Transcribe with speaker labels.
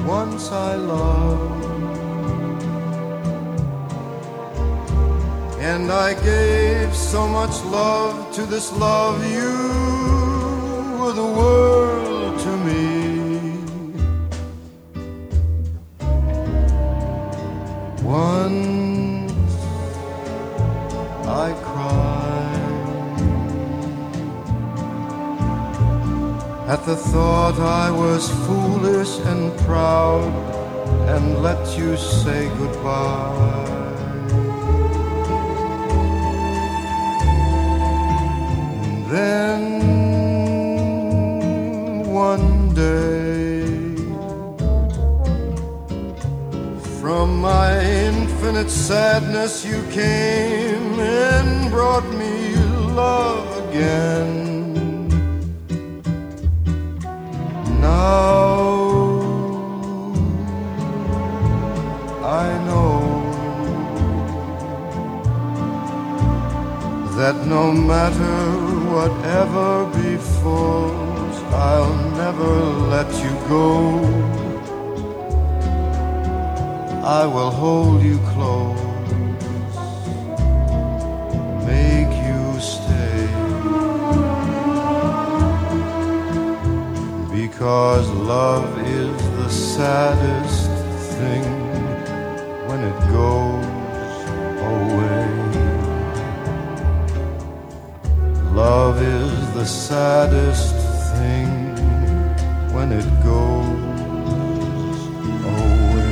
Speaker 1: once I loved, and I gave so much love to this love. You were the world to me. Once I cried at the thought I was foolish and proud and let you say goodbye. Then one day, from my infinite sadness you came and brought me love again. Now I know that no matter whatever befalls, I'll never let you go. I will hold you close, make you stay, because love is the saddest thing when it goes away. Love is the saddest thing when it goes away.